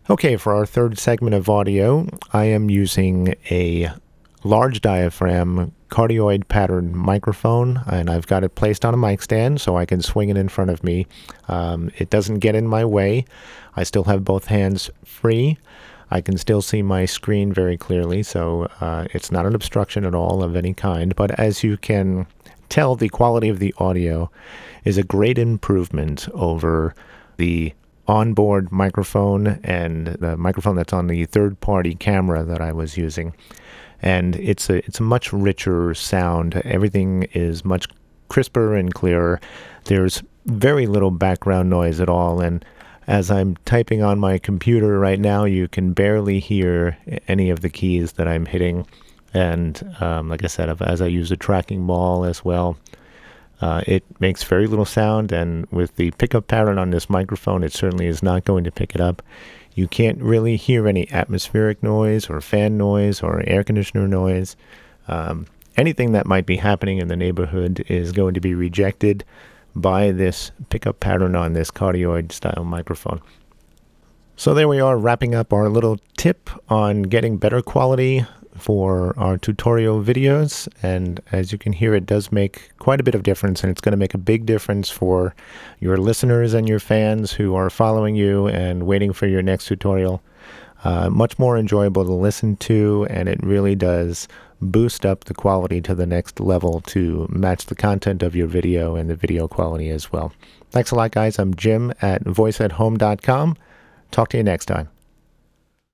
Okay, for our third segment of audio, I am using a large diaphragm cardioid pattern microphone, and I've got it placed on a mic stand so I can swing it in front of me. It doesn't get in my way. I still have both hands free. I can still see my screen very clearly, so it's not an obstruction at all of any kind. But as you can tell, the quality of the audio is a great improvement over the onboard microphone and the microphone that's on the third-party camera that I was using. And it's a much richer sound. Everything is much crisper and clearer. There's very little background noise at all, and as I'm typing on my computer right now, you can barely hear any of the keys that I'm hitting. And like I said, as I use a tracking ball as well, it makes very little sound, and with the pickup pattern on this microphone, it certainly is not going to pick it up. You can't really hear any atmospheric noise or fan noise or air conditioner noise. Anything that might be happening in the neighborhood is going to be rejected by this pickup pattern on this cardioid style microphone. So there we are, wrapping up our little tip on getting better quality for our tutorial videos. And as you can hear, it does make quite a bit of difference, and it's going to make a big difference for your listeners and your fans who are following you and waiting for your next tutorial. Much more enjoyable to listen to, and it really does boost up the quality to the next level to match the content of your video and the video quality as well. Thanks a lot, guys. I'm Jim at voiceathome.com. Talk to you next time.